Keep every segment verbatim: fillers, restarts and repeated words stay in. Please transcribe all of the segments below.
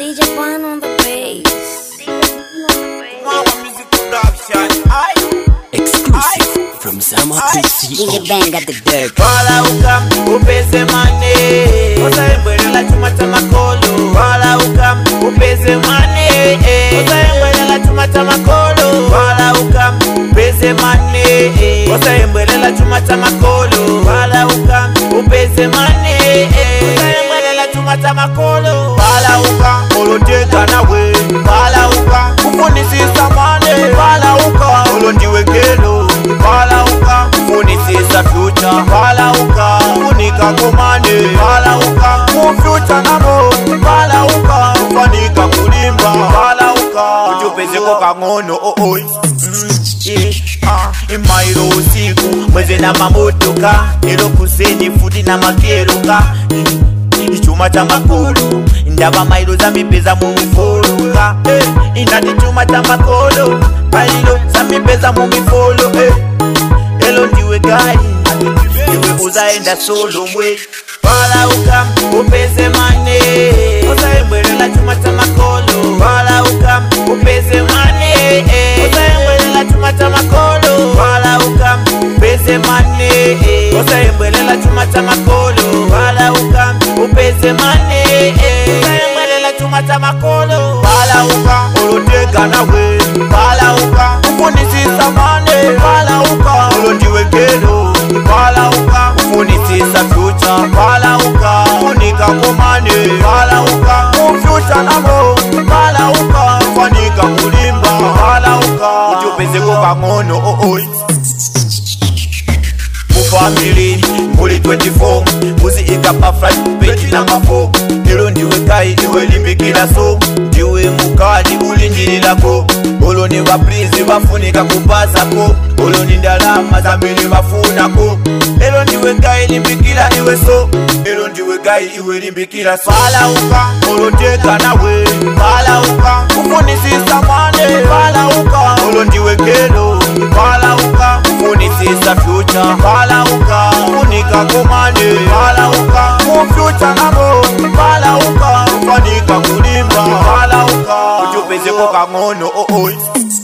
D J Pan on the bass. Mama music production. I Exclusive from Zama P C O. D J Bang at the deck. Wala ukam upeze mane Osaembwelela chuma cha makolo. Wala ukam upeze mane Osaembwelela chuma cha makolo. Wala ukam upeze mane Osaembwelela chuma cha makolo. Wala ukam upeze mane Osaembwelela chuma cha makolo. Wala ukam oloteka nawe. Wala ukam ufunisisa mane. Wala ukam olondiwekelo. Wala ukam ufunisisa future. Wala ukam ufunika komane. Wala ukam ufuture namo. Wala ukam ufanika kulimba. Wala ukam utupezeko kangono oh oh. Imairo usiku mweze na mamotoka. Ilo kuseni futi na makieruka. Ichuma cha makolo. Ndaba mairo za mipeza mumifoluka. Inati chuma cha makolo. Mairo za mipeza mumifolo. Elo ndiwe gai iwe uzaenda solo mwe. Wala ukam upeze mane Osaembwelela chuma cha makolo. Wala ukam upeze mane Osaembwelela chuma cha makolo. Wala ukam upeze mane Osaembwelela chuma cha makolo. Wala ukam upeze mane Osaembwelela chuma cha makolo. Wala ukam oloteka nawe. Wala ukam ufunisisa mane. Wala ukam olondiwekelo. Wala ukam ufunisisa future. Wala ukam ufunika komane. Wala ukam ufuture namo. Wala ukam ufanika kulimba. Wala ukam utupezeko kangono oh oh. Mufamily muli twenty-four muzi ikapa flight page number four. Ilo ndiwe kai iwe limbikila so. Ndiwe mukadi ulinjililako. Olo ni waprizi wafunika kupasako. Olo ni ndalama zambili wafunako. Elo ndiwe kai limbikila iwe so. Elo ndiwe kai iwe limbikila so. Wala ukam oloteka nawe. Wala ukam ufunisisa mane. Wala ukam olo ndiwe kelo. Wala ukam ufunisisa future. Wala ukam ufunika komane. Wala ukam ufuture namo. Wala ukam ufanika kulimba. Wala ukam utupezeko kangono oh oh.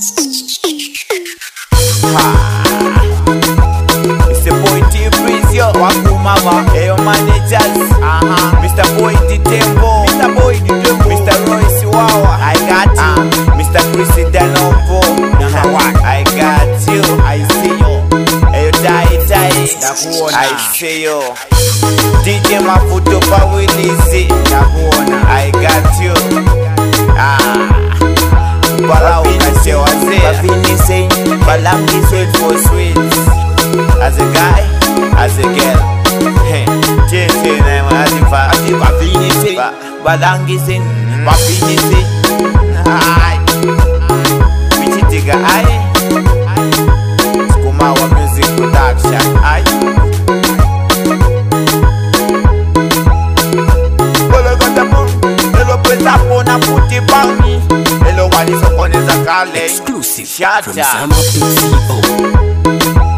It's the boy T-Breeze, yo. Wakumama, Eyo managers. Uh-huh. Mister Boy Tembo, Mister Boy Tembo, Mister Royce Wawa. I got you. Uh, Mister Chrissy Danopo. Number one. I got you. I see you. Eyo Tai Tai. I see you. D J Mafuto Pawilizi. I got you. Ah. Bala ukase waze. Bafini say Balangi sweet for sweet. As a guy, as a girl. Hey, Jesse na mazifa. Ati bafini say Balangi say Bafini say. Ay, Michitiga ay. Skumawa music production ay. Bolo gata pon, elo pesa pona puti bami. Exclusive from Zama P C O.